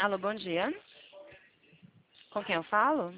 Alô, bom dia. Com quem eu falo?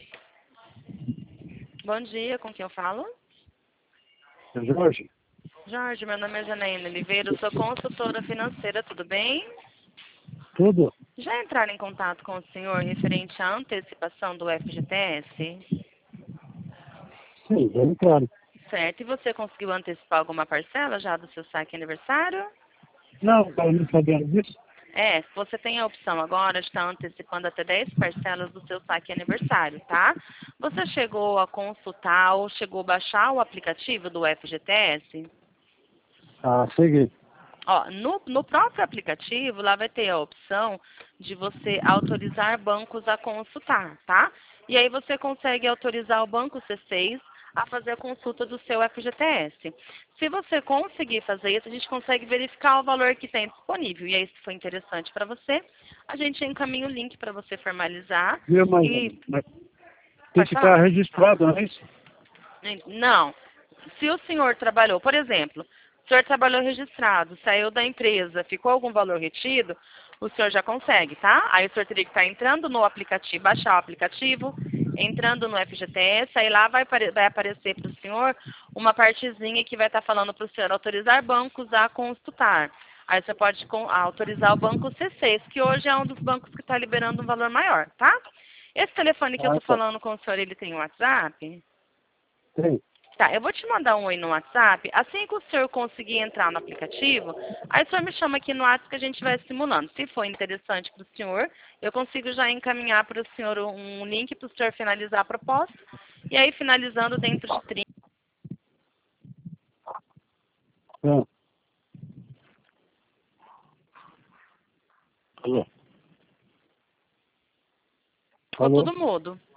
Bom dia, com quem eu falo? Jorge, Jorge, meu nome é Janaína Oliveira, eu sou consultora financeira, tudo bem? tudo? Já entraram em contato com o senhor referente à antecipação do FGTS? Sim, bem claro. Certo, e você conseguiu antecipar alguma parcela já do seu saque aniversário? Não, estava nem sabendo disso. Você tem a opção agora de estar antecipando até 10 parcelas do seu saque aniversário, tá? Você chegou a consultar ou chegou a baixar o aplicativo do FGTS? Ah, segui. Ó, no próprio aplicativo, lá vai ter a opção de você autorizar bancos a consultar, tá? E aí você consegue autorizar o banco C6 a fazer a consulta do seu FGTS. Se você conseguir fazer isso, a gente consegue verificar o valor que tem disponível. E aí, se for interessante para você, a gente encaminha o link para você formalizar. Viu, E mas tem pode que estar falar? registrado, não é isso? Não. Se o senhor trabalhou, por exemplo, o senhor trabalhou registrado, saiu da empresa, ficou algum valor retido, o senhor já consegue, tá? Aí o senhor teria que estar entrando no aplicativo, baixar o aplicativo, entrando no FGTS, aí lá vai aparecer para o senhor uma partezinha que vai estar falando para o senhor autorizar bancos a consultar. Aí você pode autorizar o banco C6, que hoje é um dos bancos que está liberando um valor maior, tá? Esse telefone que eu Ah, estou tá. falando com o senhor, ele tem WhatsApp? Tem. Tá, eu vou te mandar um oi no WhatsApp. Assim que o senhor conseguir entrar no aplicativo, aí o senhor me chama aqui no WhatsApp que a gente vai simulando. Se for interessante para o senhor, eu consigo já encaminhar para o senhor um link para o senhor finalizar a proposta. E aí, finalizando dentro de 30. Ah. Alô? Ficou Alô? tudo mudo.